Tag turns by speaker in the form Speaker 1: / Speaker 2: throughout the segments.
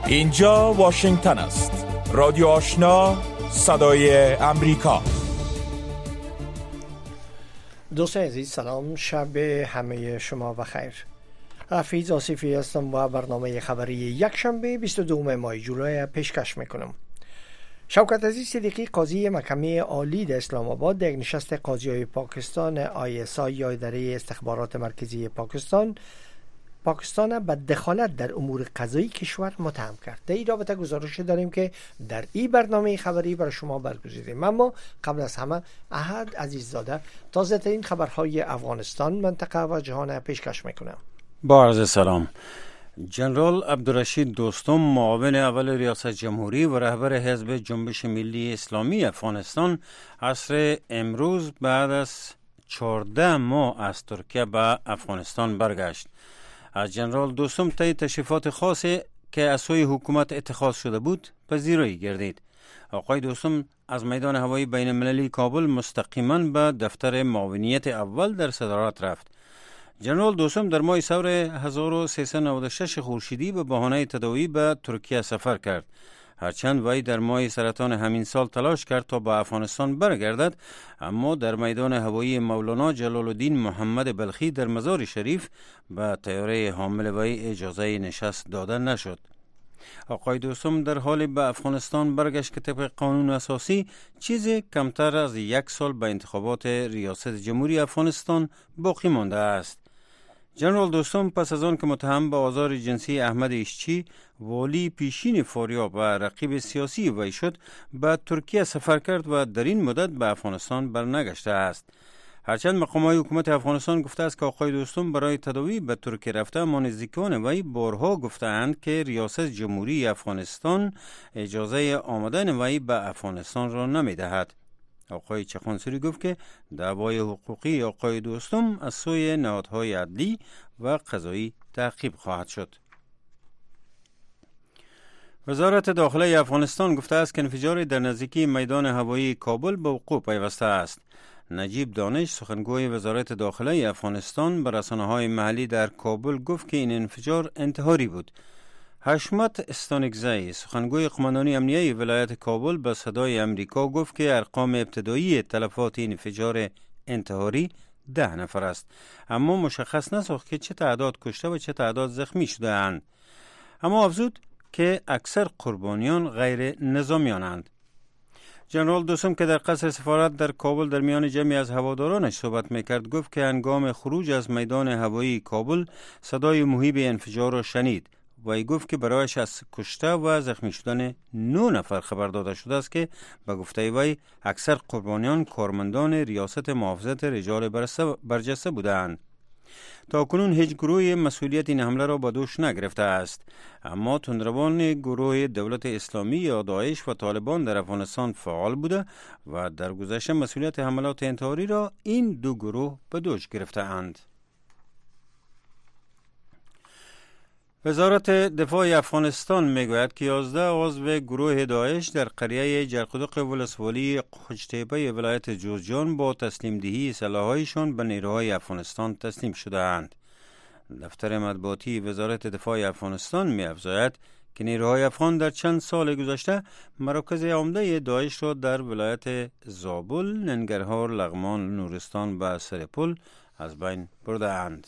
Speaker 1: اینجا واشنگتن است. رادیو آشنا، صدای امریکا.
Speaker 2: دوستان عزیز سلام، شب همه شما بخیر. حفیظ آصفی هستم و برنامه خبری یک شنبه 22 ماه جولای پیشکش میکنم. شوکت عزیز صدیقی قاضی محکمه عالی در اسلام آباد در نشست قاضیای پاکستان ISI یا اداره استخبارات مرکزی پاکستان به دخالت در امور قضایی کشور متهم کرد. در این رابطه گزارش داریم که در این برنامه خبری برای شما برگزیدیم. اما قبل از همه احد عزیززاده تازه ترین خبرهای افغانستان، منطقه و جهان پیشکش میکنم.
Speaker 3: با عرض سلام. جنرال عبدالرشید دوستم، معاون اول ریاست جمهوری و رهبر حزب جنبش ملی اسلامی افغانستان، عصر امروز بعد از 14 ماه از ترکیه به افغانستان برگشت. از جنرال دوستم طی تشریفات خاصی که از سوی حکومت اتخاذ شده بود پذیرایی گردید. آقای دوستم از میدان هوایی بین المللی کابل مستقیما به دفتر معاونیت اول در صدارت رفت. جنرال دوستم در ماه ثور 1396 خورشیدی به بهانه تداوی به ترکیه سفر کرد. هرچند وی در ماه سرطان همین سال تلاش کرد تا به افغانستان برگردد، اما در میدان هوایی مولانا جلال الدین محمد بلخی در مزار شریف به طیاره حامل وی اجازه نشست داده نشد. آقای دوستم در حال به افغانستان برگشت که طبق قانون اساسی چیزی کمتر از 1 سال به انتخابات ریاست جمهوری افغانستان باقی مانده است. جنرال دوستم پس از آن که متهم به آزار جنسی احمد ایشچی، والی پیشین فاریاب و رقیب سیاسی وی شد، به ترکیه سفر کرد و در این مدت به افغانستان برنگشته است. هرچند مقامات حکومت افغانستان گفته است که آقای دوستم برای تداوی به ترکیه رفته، اما نزدیکان وی بارها گفتند که ریاست جمهوری افغانستان اجازه آمدن وی به افغانستان را نمی‌دهد. آقای چخانسوری گفت که دعوای حقوقی آقای دوستم از سوی نهادهای عدلی و قضایی تعقیب خواهد شد. وزارت داخله افغانستان گفته است که انفجار در نزدیکی میدان هوایی کابل به وقوع پیوسته است. نجیب دانش، سخنگوی وزارت داخله افغانستان، به رسانه‌های محلی در کابل گفت که این انفجار انتحاری بود. حشمت استانکزی، سخنگوی قماندانی امنیه ولایت کابل، به صدای امریکا گفت که ارقام ابتدایی تلفات این انفجار انتحاری 10 نفر است، اما مشخص نساخت که چه تعداد کشته و چه تعداد زخمی شده اند. اما افزود که اکثر قربانیان غیر نظامیانند. جنرال دوستم که در قصر سفارت در کابل در میان جمعی از هوادارانش صحبت میکرد گفت که هنگام خروج از میدان هوایی کابل صدای مهیب انفجار را شنید. وی گفت که برایش از کشته و زخمی شدن 9 نفر خبر داده شده است که به گفته وی اکثر قربانیان کارمندان ریاست محافظت رجال برجسته بودند. تا کنون هیچ گروه مسئولیت این حمله را به دوش نگرفته است، اما تندروان گروه دولت اسلامی یا داعش و طالبان در افغانستان فعال بوده و در گذشته مسئولیت حملات انتحاری را این دو گروه به دوش گرفته اند. وزارت دفاع افغانستان میگوید که 11 عضو گروه داعش در قریه جرقدق ولسوالی قوچتیپه ولایت جوزجان با تسلیم دهی سلاح‌هایشان به نیروهای افغانستان تسلیم شده اند. دفتر مطبوعاتی وزارت دفاع افغانستان می‌افزاید که نیروهای افغان در چند سال گذشته مراکز عمده داعش را در ولایت زابل، ننگرهار، لغمان، نورستان و سرپل از بین برده اند.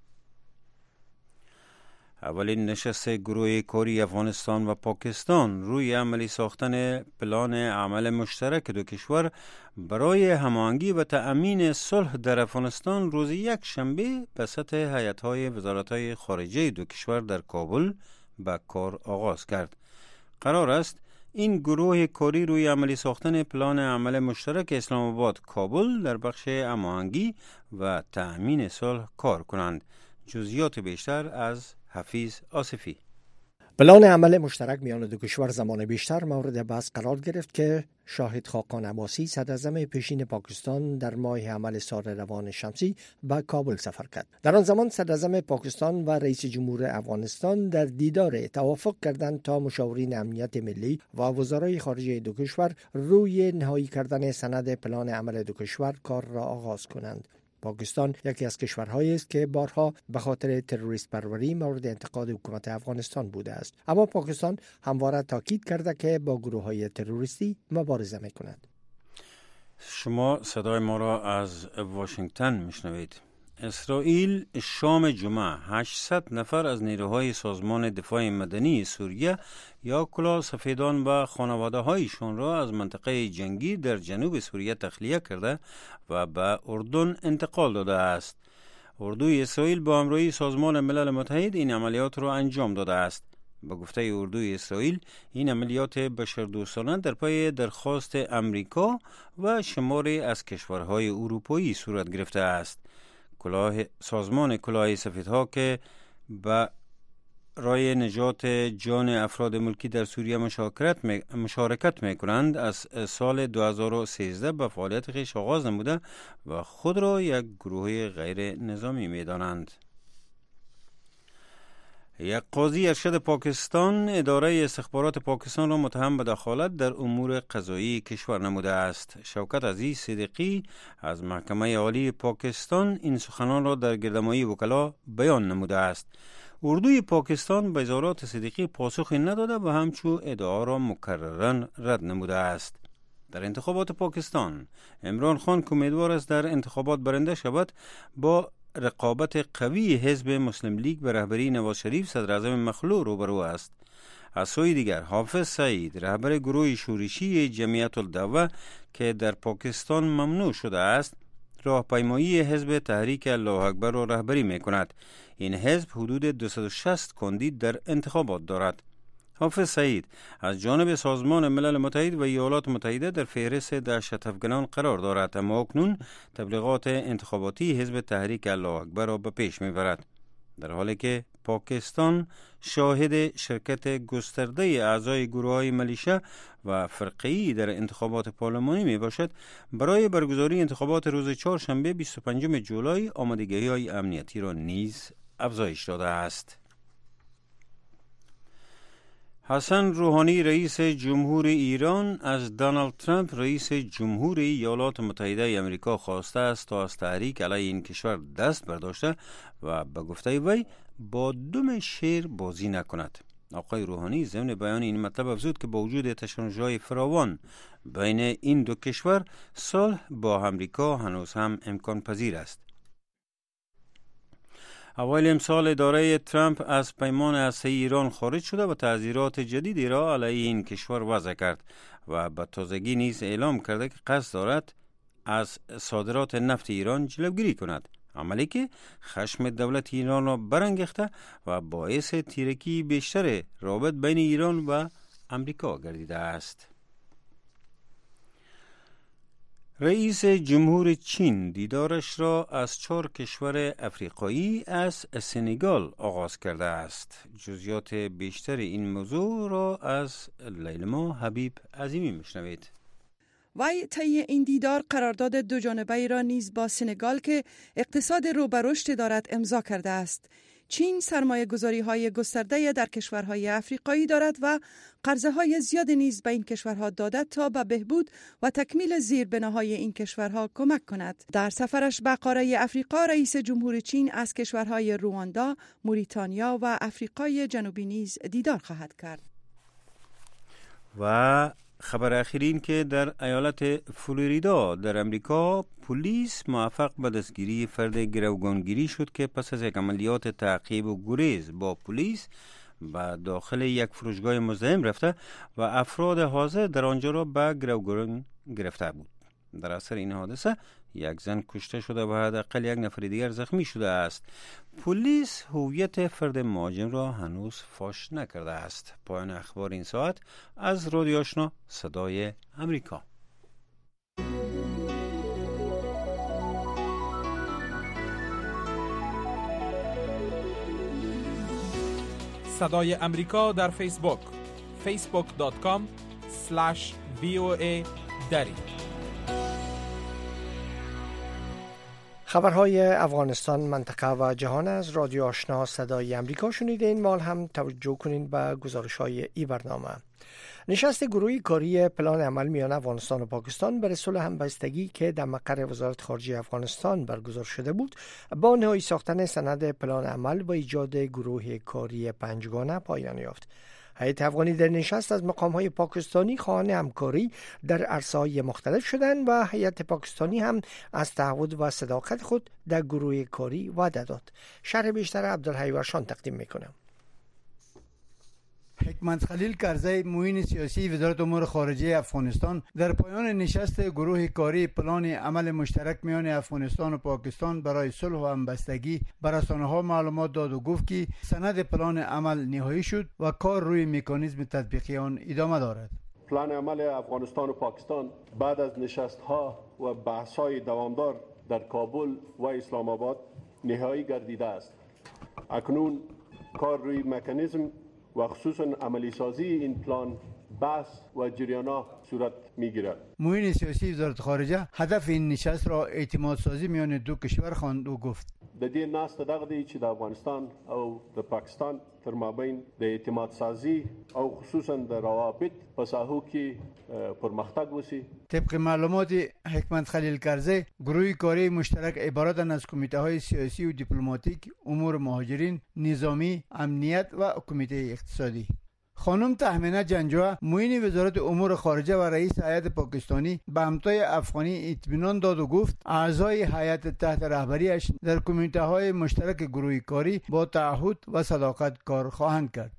Speaker 3: اولین نشست گروه کاری افغانستان و پاکستان روی عملی ساختن پلان عمل مشترک دو کشور برای هماهنگی و تأمین صلح در افغانستان روز یک شنبه به سطح هیئت‌های وزارت‌های خارجه دو کشور در کابل به کار آغاز کرد. قرار است این گروه کاری روی عملی ساختن پلان عمل مشترک اسلام آباد کابل در بخش هماهنگی و تأمین صلح کار کنند. جزئیات بیشتر از حفیظ آصفی.
Speaker 2: پلان عمل مشترک میان دو کشور زمان بیشتر مورد بحث قرار گرفت که شاهد خاقان عباسی صدراعظم پیشین پاکستان در ماه عمل سال روان شمسی به کابل سفر کرد. در آن زمان صدراعظم پاکستان و رئیس جمهور افغانستان در دیدار توافق کردند تا مشاورین امنیت ملی و وزرای خارجه دو کشور روی نهایی کردن سند پلان عمل دو کشور کار را آغاز کنند. پاکستان یکی از کشورهایی است که بارها به خاطر تروریست پروری مورد انتقاد حکومت افغانستان بوده است. اما پاکستان همواره تاکید کرده که با گروه‌های تروریستی مبارزه می‌کند.
Speaker 3: شما صدای ما را از واشنگتن میشنوید. اسرائیل شام جمعه 800 نفر از نیروهای سازمان دفاع مدنی سوریه یا کلاه سفیدان و خانواده هایشان را از منطقه جنگی در جنوب سوریه تخلیه کرده و به اردن انتقال داده است. اردوی اسرائیل با همراهی سازمان ملل متحد این عملیات را انجام داده است. به گفته اردوی اسرائیل این عملیات بشردوستانه در پای درخواست امریکا و شماری از کشورهای اروپایی صورت گرفته است. سازمان کلاه سفیدها که به رای نجات جان افراد ملکی در سوریه مشارکت می کنند از سال 2013 به فعالیت خویش آغاز نموده و خود را یک گروه غیر نظامی می دانند. یک قاضی ارشد پاکستان اداره استخبارات پاکستان را متهم به دخالت در امور قضایی کشور نموده است. شوکت عزیز صدیقی از محکمه عالی پاکستان این سخنان را در گردهمایی وکلا بیان نموده است. اردوی پاکستان به اظهارات صدیقی پاسخی نداده و همچون ادعا را مکرراً رد نموده است. در انتخابات پاکستان عمران خان که امیدوار است در انتخابات برنده شود با رقابت قوی حزب مسلم لیگ به رهبری نواز شریف صدر اعظم مخلوع روبرو است. از سوی دیگر حافظ سعید رهبر گروه شورشی جمعیت الدعوه که در پاکستان ممنوع شده است راهپیمایی حزب تحریک الله اکبر را رهبری می کند. این حزب حدود 260 کاندید در انتخابات دارد. حافظ سعید از جانب سازمان ملل متحد و ایالات متحده در فهرست دهشت افغانان قرار دارد، اما اکنون تبلیغات انتخاباتی حزب تحریک الله اکبر را به پیش می‌برد. در حالی که پاکستان شاهد شرکت گسترده اعضای گروه‌های ملیشه و فرقه‌ای در انتخابات پارلمانی میباشد، برای برگزاری انتخابات روز چهارشنبه 25 جولای آمادگی‌های امنیتی را نیز افزایش داده است. حسن روحانی رئیس جمهور ایران از دونالد ترامپ رئیس جمهور ایالات متحده آمریکا خواسته است تا از تحریک علیه این کشور دست برداشته و به گفته وی با دم شیر بازی نکند. آقای روحانی ضمن بیان این مطلب افزود که با وجود تشنج‌های فراوان بین این دو کشور صلح با آمریکا هنوز هم امکان پذیر است. اوایل امسال اداره ترامپ از پیمان هسته‌ای ایران خارج شده و تعزیرات جدیدی را علیه این کشور وضع کرد و به تازگی نیز اعلام کرده که قصد دارد از صادرات نفت ایران جلوگیری کند، عملی که خشم دولت ایران را برانگیخته و باعث تیرگی بیشتر رابط بین ایران و امریکا گردیده است. رئیس جمهور چین دیدارش را از 4 کشور افریقایی از سنگال آغاز کرده است. جزئیات بیشتر این موضوع را از لیلما حبیب عظیمی میشنوید.
Speaker 4: وی طی این دیدار قرارداد دو جانبه را نیز با سنگال که اقتصاد رو به رشد دارد امضا کرده است. چین سرمایه گذاری های گسترده در کشورهای افریقایی دارد و قرضه های زیاد نیز به این کشورها داده تا به بهبود و تکمیل زیربناهای این کشورها کمک کند. در سفرش به قاره افریقا رئیس جمهور چین از کشورهای رواندا، موریتانیا و افریقای جنوبی نیز دیدار خواهد کرد.
Speaker 3: و خبر اخیر این که در ایالت فلوریدا در امریکا پلیس موفق به دستگیری فرد گروگانگیری شد که پس از یک عملیات تعقیب و گریز با پلیس به داخل یک فروشگاه مزاحم رفته و افراد حاضر در آنجا را به گروگان گرفته بود. در اثر این حادثه یک زن کشته شده و حداقل 1 نفر دیگر زخمی شده است. پلیس هویت فرد مهاجم را هنوز فاش نکرده است. پایان اخبار این ساعت از رادیو آشنا صدای امریکا.
Speaker 1: صدای امریکا در فیسبوک facebook.com/VOA دری.
Speaker 2: خبرهای افغانستان، منطقه و جهان از رادیو آشنا صدای امریکا شنیدین. مال هم توجه کنین به گزارش‌های این برنامه. نشست گروهی کاری پلان عمل میان افغانستان و پاکستان بر صلح همبستگی که در مقر وزارت خارجه افغانستان برگزار شده بود، با نهایی ساختن سند پلان عمل و ایجاد گروه کاری پنجگانه پایان یافت. هیئت افغانی در نشست از مقام‌های پاکستانی خواهان همکاری در عرصه‌های مختلف شدند و هیئت پاکستانی هم از تعهد و صداقت خود در گروه کاری وعده داد. شرح بیشتر عبدالحی ورشان تقدیم میکنم.
Speaker 5: حکمت خلیل کرزی، معین سیاسی وزارت امور خارجه افغانستان، در پایان نشست گروه کاری پلان عمل مشترک میان افغانستان و پاکستان برای صلح و همبستگی بر رسانه‌ها معلومات داد و گفت که سند پلان عمل نهایی شد و کار روی مکانیزم تطبیقی آن ادامه دارد.
Speaker 6: پلان عمل افغانستان و پاکستان بعد از نشست‌ها و بحث‌های دوامدار در کابل و اسلام آباد نهایی گردیده است. اکنون کار روی مکانیزم و خصوصا عملی سازی این پلان بحث و جریان‌ها صورت می‌گیرد.
Speaker 5: معین سیاسی وزارت خارجه هدف این نشست را اعتماد سازی میان دو کشور خواند و گفت
Speaker 6: د دې ناسته دغه دی چې د افغانستان او د پاکستان تر مابین د اعتماد سازی او خصوصا د روابط په ساحو کې پرمختګ وشي.
Speaker 5: طبق معلومات حکمت خلیل کرزی، گروه کاری مشترک عبارت از کمیته‌های سیاسی و دیپلماتیک، امور مهاجرین، نظامی، امنیت و کمیته اقتصادی. خانم تهمینه جنجوه، معین وزارت امور خارجه و رئیس هیئت پاکستانی، به همتای افغانی اطمینان داد و گفت اعضای هیئت تحت رهبریش در کمیته‌های مشترک گروه کاری با تعهد و صداقت کار خواهند کرد.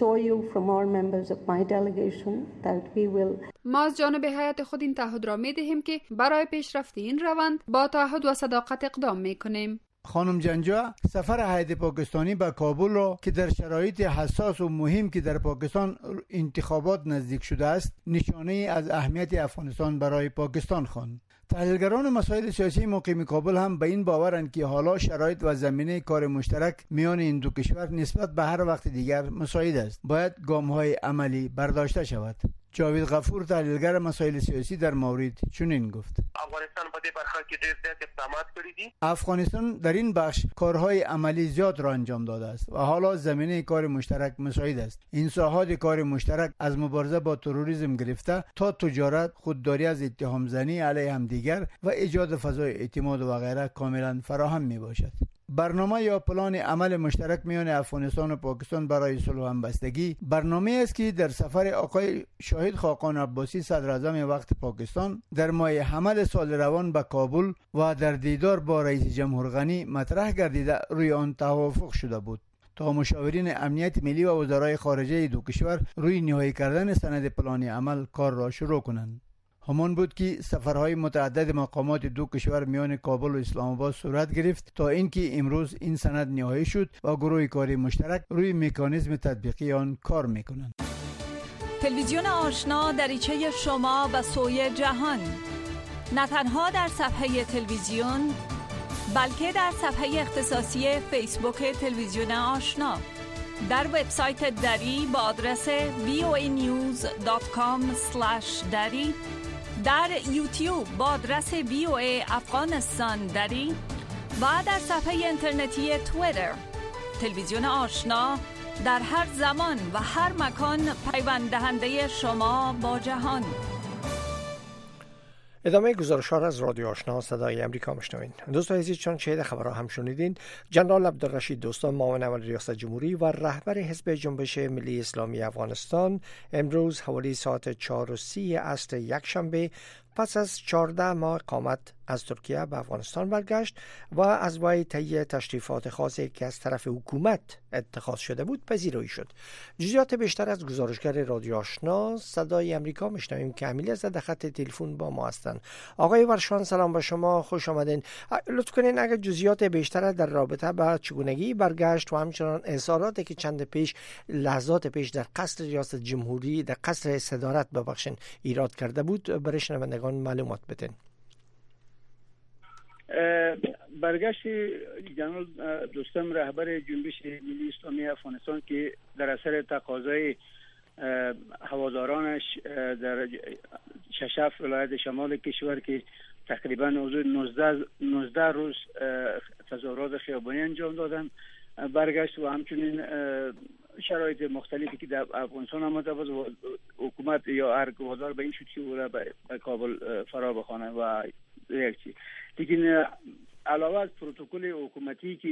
Speaker 7: ما از جانب هیئت خود این تعهد را می‌دهیم که برای پیشرفت این روند با تعهد و صداقت اقدام می‌کنیم.
Speaker 5: خانم جنجوه سفر هیئت پاکستانی به کابل را که در شرایط حساس و مهم که در پاکستان انتخابات نزدیک شده است، نشانه از اهمیت افغانستان برای پاکستان خواند. تحلیلگران مسائل سیاسی مقیم کابل هم به این باورند که حالا شرایط و زمینه کار مشترک میان این دو کشور نسبت به هر وقت دیگر مساعد است. باید گام‌های عملی برداشته شود. جاوید غفور، تحلیلگر مسائل سیاسی، در مورد چنین گفت:
Speaker 8: افغانستان په دې برخه کې ډېر زیات اقدامات کړي دي.
Speaker 5: افغانستان در این بخش کارهای عملی زیاد را انجام داده است و حالا زمینه کار مشترک مساعد است. این ساحات کار مشترک از مبارزه با تروریسم گرفته تا تجارت، خودداری از اتهام زنی علیه همدیگر و ایجاد فضای اعتماد و غیره کاملا فراهم می باشد. برنامه یا پلان عمل مشترک میان افغانستان و پاکستان برای صلح و همبستگی برنامه است که در سفر آقای شاهد خاقان عباسی صدر اعظم وقت پاکستان در ماه حمل سال روان به کابل و در دیدار با رئیس جمهور غنی مطرح گردیده روی آن توافق شده بود تا مشاورین امنیت ملی و وزرای خارجه دو کشور روی نهایی کردن سند پلان عمل کار را شروع کنند. همان بود که سفرهای متعدد مقامات دو کشور میان کابل و اسلام آباد صورت گرفت تا اینکه امروز این سند نهایی شد و گروه کاری مشترک روی مکانیزم تطبیقی آن کار میکنند.
Speaker 9: تلویزیون آشنا دریچه شما به سوی جهان، نه تنها در صفحه تلویزیون بلکه در صفحه اختصاصی فیسبوک تلویزیون آشنا، در وبسایت دری با آدرس voanews.com/dari، در یوتیوب با آدرس VOA افغانستان دری و در صفحه اینترنتی توییتر. تلویزیون آشنا در هر زمان و هر مکان پیوند دهنده شما با جهان.
Speaker 2: ادامه گزارش‌ها را از رادیو آشنا صدای امریکا میشنوید. دوستان عزیز، چون شنیده خبرها هم شنیدین، جنرال عبدالرشید دوستم، معاون اول ریاست جمهوری و رهبر حزب جنبش ملی اسلامی افغانستان، امروز حوالی ساعت 4:30 عصر یکشنبه پس از 14 ماه اقامت از ترکیه به افغانستان برگشت و از وی طی تشریفات خاصی که از طرف حکومت اتخاذ شده بود پذیرایی شد. جزئیات بیشتر از گزارشگر رادیو آشنا صدای امریکا میشنویم که امیل از در خط تلفن با ما هستند. آقای ورشان، سلام به شما، خوش آمدین. لطف کنین اگر جزئیات بیشتر در رابطه با چگونگی برگشت و همچنان اظهاراتی که چند پیش لحظات پیش در قصر ریاست جمهوری، در قصر صدارت ببخشین ایراد کرده بود برای شنوندگان معلومات بدین.
Speaker 10: برگشت جنرال دوستم رهبر جنبش ملی اسلامی افغانستان که در اثر تقاضای هوادارانش در 6 ولایت شمال کشور که تقریبا حدود 19 روز تظاهرات خیابانی انجام دادن برگشت و همچنین شرایط مختلفی که در افغانستان آمده بود و حکومت یا هر وادار به این شد که او را به کابل فرا بخوانه و یک چیز دیگه علاوه از پروتکل حکومتی که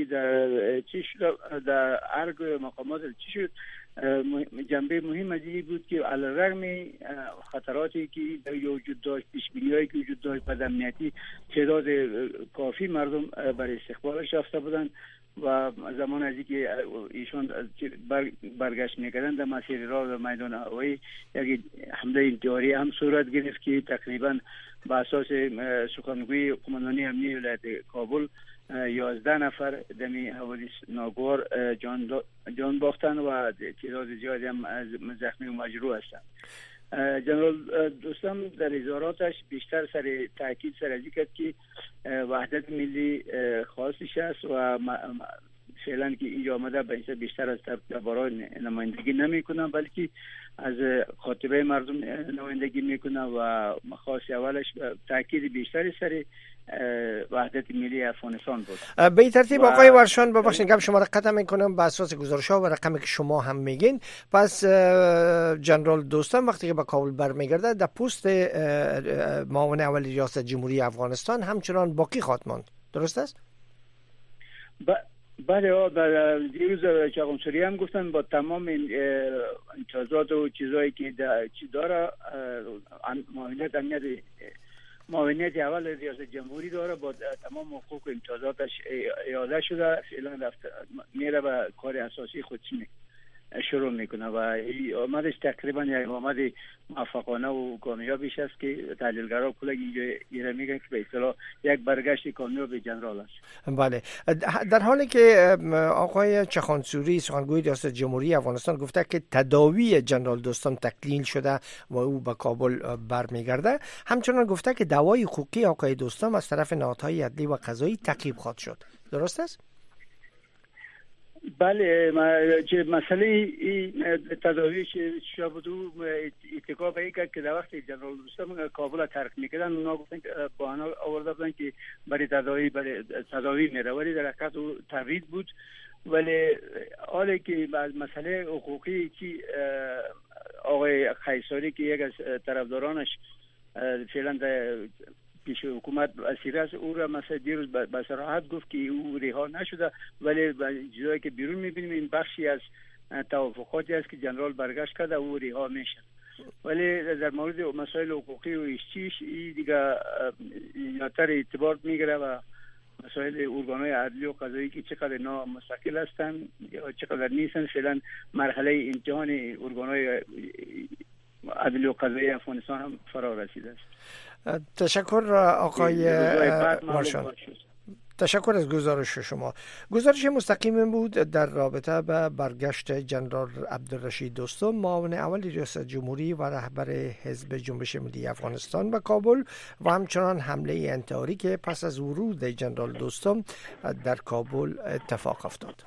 Speaker 10: در هر مقامات چی شد، جنبه مهم از این بود که علیرغم خطراتی که در وجود داشت، پیش‌بینی‌هایی که وجود داشت، بدامنیتی، تعداد کافی مردم برای استقبالش رفته بودند و زمان از اینکه ایشون برگشت میکردن در مسیر راه و میدان هوایی یک حمله انتحاری هم صورت گرفت که تقریبا به اساس سخنگوی قماندانی امنیه ولایت کابل 11 نفر دمی حوادث ناگوار جان باختن و تعداد زیادی هم از زخمی و مجروح هستند. جنرال دوستم در اظهاراتش بیشتر سر تاکید سر از این کرد که وحدت ملی خاصش است و فعلا که اینجا آمده بیشتر از درباره نمایندگی نمی کنن بلکه از خاطبه مردم نمایندگی میکنه و خاص اولش تاکید بیشتری سر وحدت ملی افغانستان بود.
Speaker 2: به این ترتیب آقای ورشان ببخشید گپ شما را قطع میکنم، به اساس گزارش‌ها و رقمی که شما هم میگین پس جنرال دوستم وقتی که به کابل برمیگرده در پست معاون اول ریاست جمهوری افغانستان همچنان باقی خواهد ماند، درست است؟
Speaker 10: بله، دیروز چاغانسوری هم گفتن با تمام امتیازات و چیزایی که داره معاونیت اول ریاست جمهوری داره، با تمام حقوق و امتیازاتش اعاده شده، فعلا میره به کار اساسی خودش شروع میکنه و آمدش تقریبا یک آمد موفقانه و کامیابیش است که تحلیلگرا کلک اینجا میگن که به اصطلاح یک برگشت کامیاب جنرال است.
Speaker 2: بله، در حالی که آقای چاغانسوری سخنگوی ریاست جمهوری افغانستان گفته که تداوی جنرال دوستم تکمیل شده و او به کابل برمیگرده، همچنان گفته که دعوای حقوقی آقای دوستم از طرف نهادهای عدلی و قضایی تعقیب خواهد شد، درست است؟
Speaker 10: بله، مسئله تداویش شده بود و اتکا به این کرد که در وقت جنرال دوستم کابل ترک میکردن اونا گفتن که بهانه آورده بودن که برای تداوی میره، ولی در حقیقت تبعید بود. ولی حالی که از مسئله حقوقی که آقای خیساری که یک از طرفدارانش فعلا پیش حکومت اسیر است، او را مثلا دیروز به صراحت گفت که او رها نشده، ولی چیزایی که بیرون میبینیم این بخشی از توافقاتی است که جنرال برگشت کرده او رها میشه. ولی در مورد مسائل حقوقی و اشتیش این دیگه زیادتر اعتبار میگیره و مسائل ارگان‌های عدلی و قضایی که چقدر نامستقل هستند یا چقدر نیستن، فعلا مرحله امتحان ارگان‌های عدلی و قضایی افغانستان هم فرا رسیده است.
Speaker 2: تشکر آقای مارشال، تشکر از گزارش شما. گزارش مستقیم بود در رابطه به برگشت جنرال عبدالرشید دوستم معاون اول ریاست جمهوری و رهبر حزب جنبش ملی افغانستان به کابل و همچنان حمله انتحاری که پس از ورود جنرال دوستم در کابل اتفاق افتاد.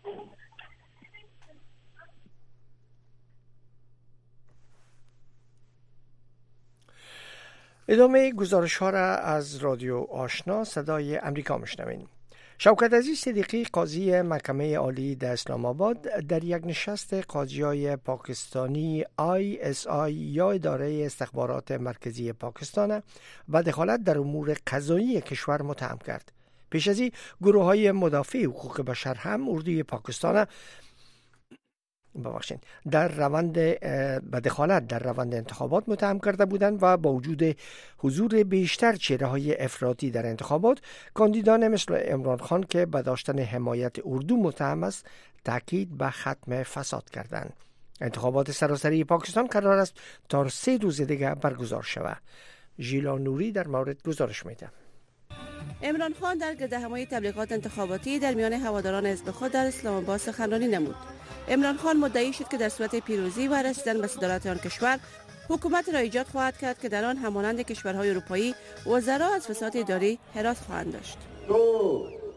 Speaker 2: ادامه گزارش ها را از رادیو آشنا صدای امریکا میشنوین. شوکت عزیز صدیقی قاضی محکمه عالی در اسلام آباد در یک نشست قاضیای پاکستانی ISI یا اداره استخبارات مرکزی پاکستان و دخالت در امور قضایی کشور متهم کرد. پیش از این گروه های مدافع حقوق بشر هم اردوی پاکستان در روند به دخالت در روند انتخابات متهم کرده بودند و با وجود حضور بیشتر چهره‌های افراطی در انتخابات، کاندیدان مثل عمران خان که به داشتن حمایت اردو متهم است تاکید به ختم فساد کردند. انتخابات سراسری پاکستان قرار است تا 3 روز دیگر برگزار شود. ژیلا نوری در مورد گزارش میده.
Speaker 11: عمران خان در گردهمایی تبلیغات انتخاباتی در میان هواداران حزب خود در اسلام آباد سخنرانی نمود. عمران خان مدعی شد که در صورت پیروزی و رسیدن به صدارت آن کشور، حکومت را ایجاد خواهد کرد که در آن همانند کشورهای اروپایی وزرا از فساد اداری حراس خواهند داشت.
Speaker 12: تو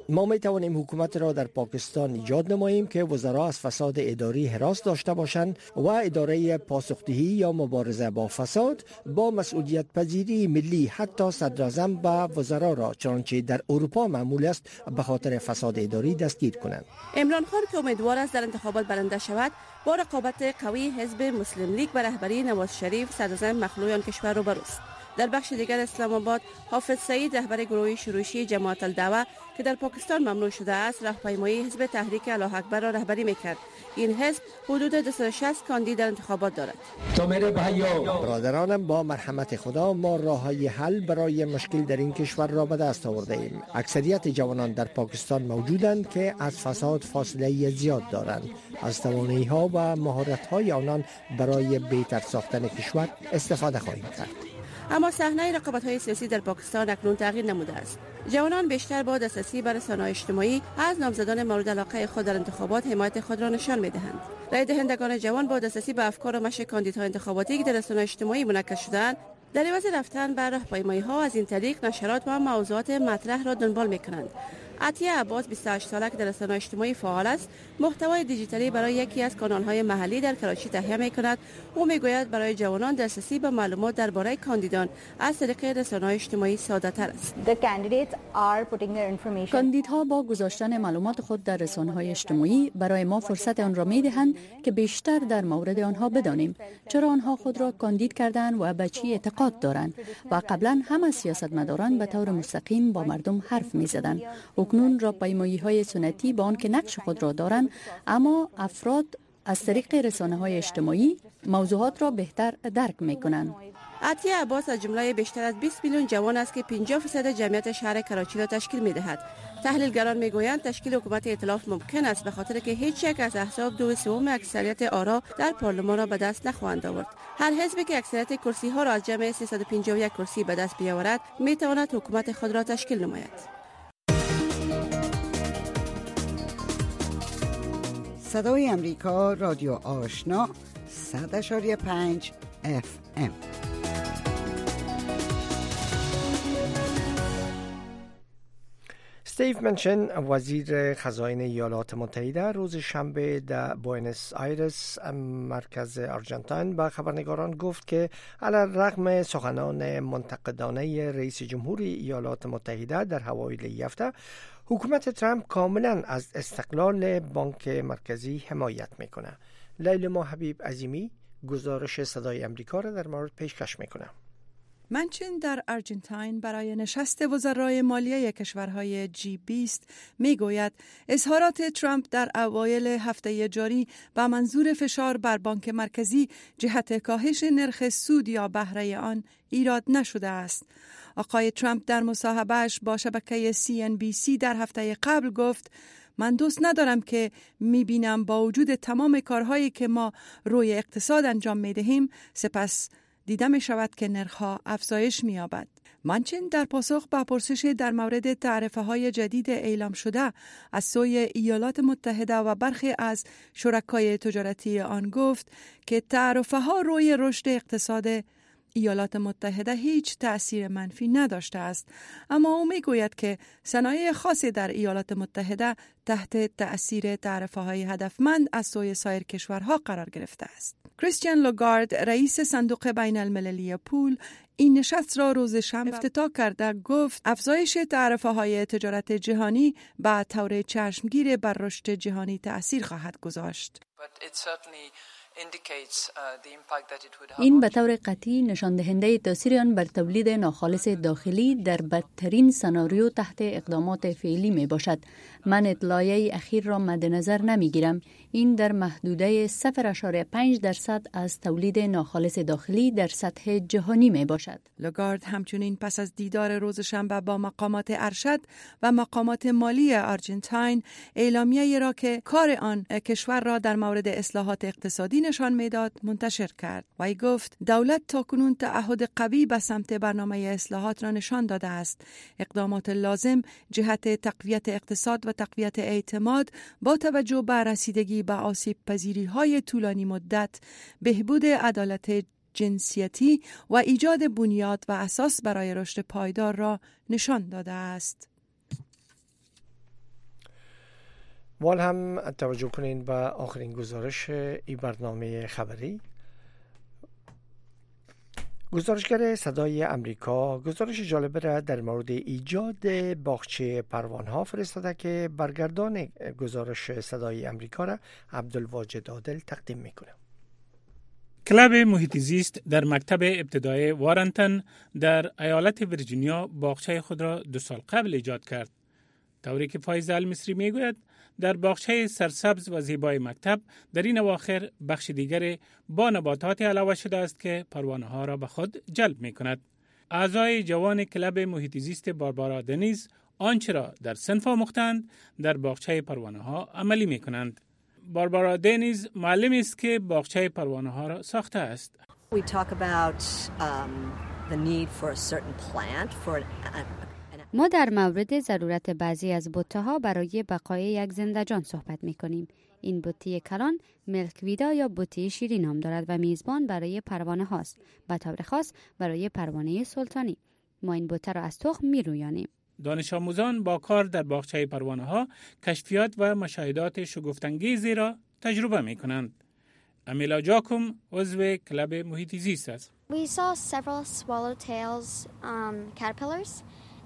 Speaker 2: ما می توانیم حکومت را در پاکستان ایجاد نماییم که وزرا از فساد اداری هراس داشته باشند و اداره پاسخدهی یا مبارزه با فساد با مسئولیت پذیری ملی حتی صدراعظم و وزرا را چنانچه در اروپا معمول است به خاطر فساد اداری دستگیر کنند.
Speaker 11: عمران خان که امیدوار است در انتخابات برنده شود با رقابت قوی حزب مسلم لیگ به رهبری نواز شریف صدراعظم مخلوع آن کشور روبروست. در بخش دیگر اسلام آباد حافظ سعید رهبر گروه شروشی جماعت الدعوه که در پاکستان ممنوع شده است راهپیمایی حزب تحریک الله اکبر را رهبری میکرد. این حزب حدود 260 کاندید در انتخابات دارد.
Speaker 2: برادرانم با مرحمت خدا ما راههای حل برای مشکل در این کشور را به دست آورده ایم. اکثریت جوانان در پاکستان موجودند که از فساد فاصله زیاد دارند. از توانایی ها و مهارت های آنان برای بهتر ساختن کشور استفاده خواهیم کرد.
Speaker 11: اما صحنه رقابت‌های سیاسی در پاکستان اکنون تغییر نموده است. جوانان بیشتر با دسترسی به رسانه‌های اجتماعی از نامزدان مورد علاقه خود در انتخابات حمایت خود را نشان می‌دهند. رای دهندگان جوان با دسترسی به افکار و مشی کاندیدهای انتخاباتی که در رسانه‌های اجتماعی منعکس شده‌اند، در عوض رفتن بر راهپیمایی‌ها از این طریق نشرات و موضوعات مطرح را دنبال می‌کنند. عطیه عباس 28 ساله که در رسانه‌های اجتماعی فعال است، محتوای دیجیتالی برای یکی از کانال‌های محلی در کراچی تهیه می‌کند. او می‌گوید برای جوانان دسترسی به معلومات درباره کاندیدان از طریق رسانه‌های اجتماعی ساده‌تر است.
Speaker 12: کاندیدها با گذاشتن معلومات خود در رسانه‌های اجتماعی برای ما فرصت آن را می‌دهند که بیشتر در مورد آنها بدانیم، چرا آنها خود را کاندید کردند و به چی اعتقاد دارند و قبلا هم از سیاستمداران به طور مستقیم با مردم حرف می‌زدند. اکنون راهپیمایی‌های سنتی با آن که نقش خود را دارند، اما افراد از طریق رسانه‌های اجتماعی موضوعات را بهتر درک می‌کنند.
Speaker 11: عطیه عباس از جمله بیشتر از 20 میلیون جوان است که 50% جمعیت شهر کراچی را تشکیل می‌دهد. تحلیلگران می‌گویند تشکیل حکومت ائتلاف ممکن است به خاطر که هیچ یک از احزاب 2/3 اکثریت آرا در پارلمان را به دست نخواهند آورد. هر حزبی که اکثریت کرسی‌ها را از جمع 351 کرسی به دست بیاورد، می‌تواند حکومت خود را تشکیل نماید.
Speaker 13: صدای امریکا، رادیو آشنا، 100.5 FM.
Speaker 2: استیو منشن وزیر خزائن ایالات متحده روز شنبه در بوئنوس آیرس مرکز آرژانتین به خبرنگاران گفت که علی الرغم سخنان منتقدانه رئیس جمهوری ایالات متحده در اوایل این هفته، حکومت ترامپ کاملا از استقلال بانک مرکزی حمایت میکنه. لیلا حبیب عظیمی گزارش صدای امریکا را در مورد پیشکش میکنه.
Speaker 4: منشن در آرژانتین برای نشست وزرای مالیه کشورهای G20 میگوید اظهارات ترامپ در اوایل هفته جاری به منظور فشار بر بانک مرکزی جهت کاهش نرخ سود یا بهره آن ایراد نشده است. آقای ترامپ در مصاحبهش با شبکه CNBC در هفته قبل گفت: من دوست ندارم که میبینم با وجود تمام کارهایی که ما روی اقتصاد انجام میدهیم سپس دیده می شود که نرخ‌ها افزایش می‌یابد. منشن در پاسخ به پرسش در مورد تعرفه‌های جدید اعلام شده از سوی ایالات متحده و برخی از شرکای تجارتی آن گفت که تعرفه‌ها روی رشد اقتصاد ایالات متحده هیچ تأثیر منفی نداشته است، اما او میگوید که صنایع خاصی در ایالات متحده تحت تأثیر تعرفه‌های هدفمند از سوی سایر کشورها قرار گرفته است. کریستیان لوگارد رئیس صندوق بین المللی پول این نشست را روز شنبه افتتاح کرده گفت افزایش تعرفه‌های تجارت جهانی به طور چشمگیر بر رشد جهانی تأثیر خواهد گذاشت.
Speaker 12: این به طور قطعی نشان دهنده تاثیر آن بر تولید ناخالص داخلی در بدترین سناریو تحت اقدامات فعلی می باشد. من اطلاعیه اخیر را مد نظر نمی گیرم. این در محدوده 0.5% از تولید ناخالص داخلی در سطح جهانی می باشد.
Speaker 4: لوگارد همچنین پس از دیدار روز شنبه با مقامات ارشد و مقامات مالی آرژانتین اعلامیه‌ای را که کار آن کشور را در مورد اصلاحات اقتصادی نشان میداد منتشر کرد. وی گفت دولت تاکنون تعهد قوی به سمت برنامه اصلاحات را نشان داده است. اقدامات لازم جهت تقویت اقتصاد و تقویت اعتماد با توجه به رسیدگی به آسیب پذیری های طولانی مدت، بهبود عدالت جنسیتی و ایجاد بنیاد و اساس برای رشد پایدار را نشان داده است.
Speaker 2: وال هم توجه کنین به آخرین گزارش این برنامه خبری. گزارشگر صدای امریکا گزارش جالب را در مورد ایجاد باغچه پروانه‌ها فرستاده که برگردان گزارش صدای امریکا را عبدالواجد عادل تقدیم میکنه.
Speaker 14: کلاب محیط زیست در مکتب ابتدایی وارنتن در ایالت ویرجینیا باغچه خود را 2 سال قبل ایجاد کرد. طوری که فایز المصری میگوید در باغچه سرسبز و زیبای مکتب در این اواخر بخش دیگر با نباتات علاوه شده است که پروانه ها را به خود جلب می کند. اعضای جوان کلاب محیط زیست باربارا دنیز آنچه را در صنف آموختند در باغچه پروانه ها عملی می کنند. باربارا دنیز معلم است که باغچه پروانه ها را ساخته است.
Speaker 15: We talk about the need for a certain plant for
Speaker 16: ما در مورد ضرورت بعضی از بوته‌ها برای بقای یک زنده‌جان صحبت می‌کنیم. این بوته کلان ملکویدا یا بوته شیری نام دارد و میزبان برای پروانه هاست، به طور خاص برای پروانه سلطانی. ما این بوته را از تخم می‌رویانیم.
Speaker 14: دانش آموزان با کار در باغچه پروانه ها کشفیات و مشاهدات شگفت‌انگیزی را تجربه می‌کنند. امیلا جاکوم عضو کلاب محیط زیست است.
Speaker 17: We saw several swallowtails caterpillars.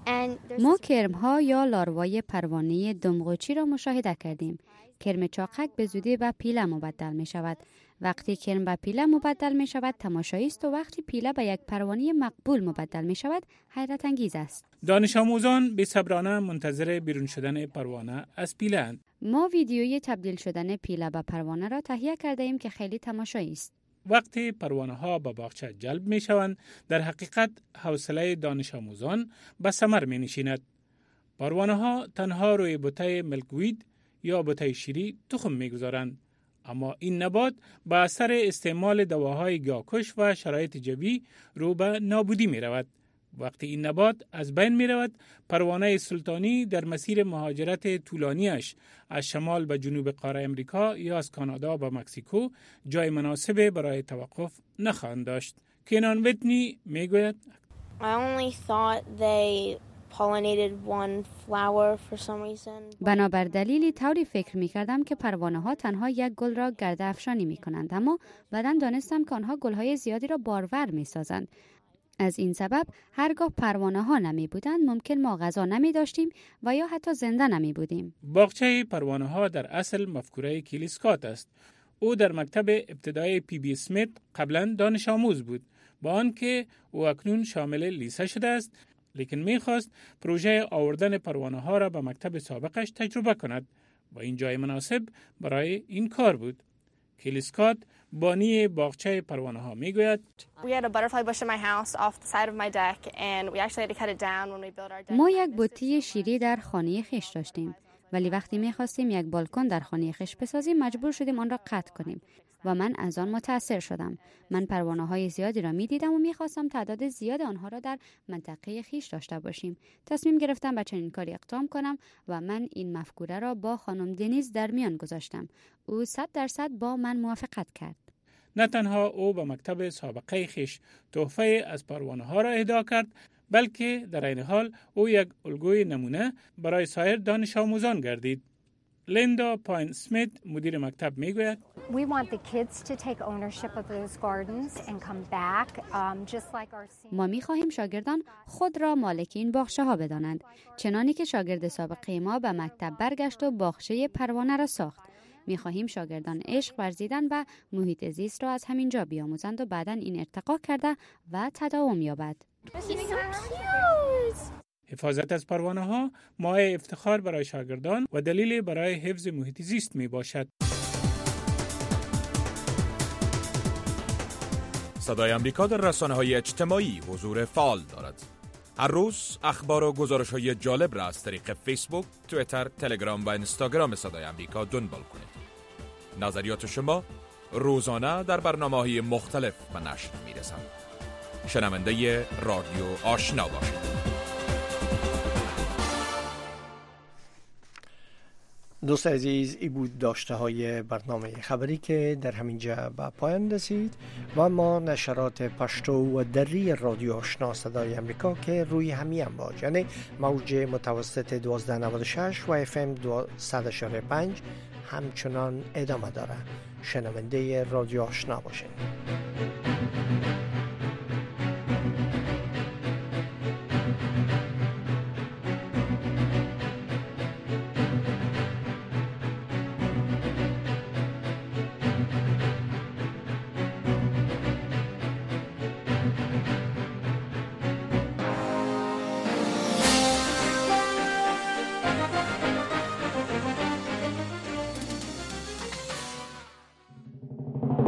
Speaker 16: ما کرم‌ها یا لاروای پروانه دمغوچی را مشاهده کردیم. کرم چاقک به زودی به پیله مبدل می شود. وقتی کرم به پیله مبدل می شود تماشایی است و وقتی پیله به یک پروانه مقبول مبدل می شود حیرت انگیز است.
Speaker 14: دانش آموزان بی‌صبرانه منتظر بیرون شدن پروانه از پیله اند.
Speaker 16: ما ویدیوی تبدیل شدن پیله به پروانه را تهیه کرده ایم که خیلی تماشایی است.
Speaker 14: وقتی پروانه ها به باغچه جلب می شوند در حقیقت حوصله دانش آموزان به ثمر می نشیند. پروانه ها تنها روی بوته ملکوید یا بوته شیری تخم می گذارند، اما این نبات به اثر استعمال دواهای گیاهکش و شرایط جوی رو به نابودی می رود. وقتی این نبات از بین می رود، پروانه سلطانی در مسیر مهاجرت طولانیش از شمال به جنوب قاره امریکا یا از کانادا به مکزیکو جای مناسب برای توقف نخواهند داشت. کینان ویتنی می گوید
Speaker 17: I only thought they pollinated one flower for some reason.
Speaker 16: بنابر دلیلی طوری فکر می کردم که پروانه ها تنها یک گل را گرده افشانی می کنند، اما بعداً دانستم که آنها گلهای زیادی را بارور می سازند. از این سبب هرگاه پروانه ها نمی بودند ممکن ما غذا نمی داشتیم و یا حتی زنده نمی بودیم.
Speaker 14: باغچه پروانه ها در اصل مفکوره کیل اسکات است. او در مکتب ابتدایی پی بی اسمیت قبلا دانش آموز بود، با آنکه او اکنون شامل لیسه شده است، لیکن می‌خواست پروژه آوردن پروانه ها را به مکتب سابقش تجربه کند و این جای مناسب برای این کار بود. کیل اسکات بانی باغچه پروانه ها میگوید
Speaker 16: ما یک بوته شیری در خانه خیش داشتیم، ولی وقتی می‌خواستیم یک بالکن در خانه خیش بسازیم مجبور شدیم آن را قطع کنیم و من از آن متأثر شدم. من پروانه‌های زیادی را می‌دیدم و می‌خواستم تعداد زیاد آنها را در منطقه خیش داشته باشیم. تصمیم گرفتم به چنین کاری اقدام کنم و من این مفکوره را با خانم دنیز در میان گذاشتم. او 100% با من موافقت کرد.
Speaker 14: نه تنها او به مکتب سابقه خیش تحفه از پروانه ها را اهدا کرد، بلکه در این حال او یک الگوی نمونه برای سایر دانش آموزان گردید. لیندا پاین سمیت مدیر مکتب میگوید
Speaker 16: ما می‌خواهیم شاگردان خود را مالک این باغچه ها بدانند، چنانی که شاگرد سابقه ما به مکتب برگشت و باغچه پروانه را ساخت. می‌خواهیم شاگردان عشق ورزیدن و محیط زیست را از همین جا بیاموزند و بعداً این ارتقا کرده و تداوم یابد.
Speaker 14: حفاظت از پروانه ها مایه افتخار برای شاگردان و دلیل برای حفظ محیط زیست می باشد.
Speaker 1: صدای امریکا در رسانه‌های اجتماعی حضور فعال دارد. هر روز اخبار و گزارش‌های جالب را از طریق فیسبوک، توییتر، تلگرام و اینستاگرام صدای امریکا دنبال کنید. نظریات شما روزانه در برنامه‌های مختلف به نشر می‌رسند. شنونده رادیو آشنا باشید.
Speaker 2: دوست عزیز، ای بود داشته های برنامه خبری که در همینجا به پایان رسید و ما نشرات پشتو و دری رادیو آشنا صدای امریکا که روی همین امواج یعنی موج متوسط 1296 و FM 100.5 همچنان ادامه داره. شنونده رادیو آشنا باشین.